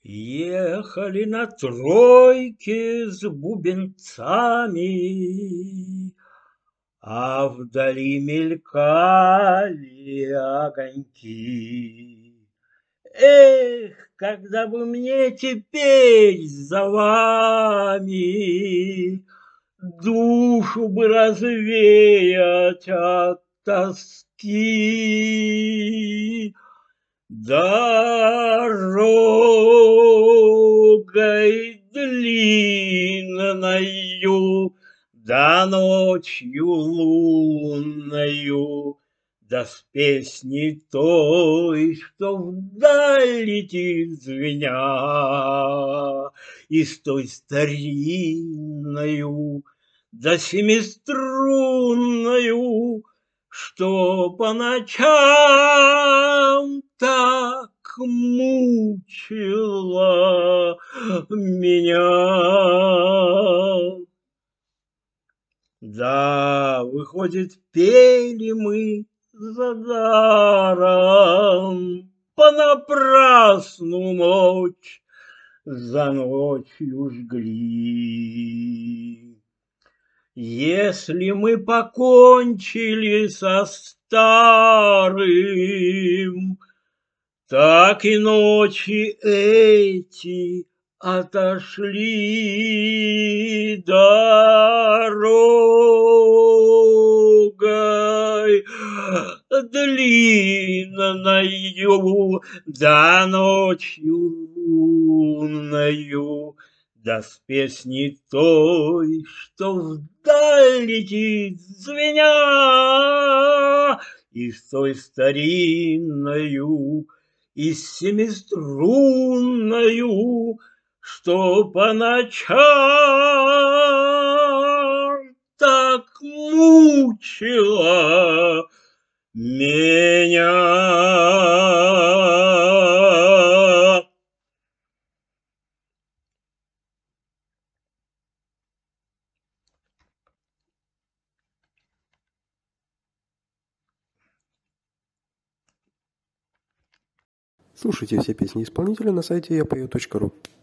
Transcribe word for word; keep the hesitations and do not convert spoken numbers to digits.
Ехали на тройке с бубенцами, а вдали мелькали огоньки. Эх, когда бы мне теперь за вами душу бы развеять от тоски. Дорогой длинною, да ночью лунною, да с песней той, что вдаль летит звеня, и с той старинною, да семиструнною, что по ночам так мучила меня. Да, выходит, пели мы за даром, понапрасну ночь за ночью жгли. Если мы покончили со старым, так и ночи эти отошли дорогой длинною, да ночью лунною, да с песней той, что вдаль летит звеня, и с той старинною, и с семиструнною, что по ночам так мучила меня. Слушайте все песни исполнителя на сайте я пою точка ру.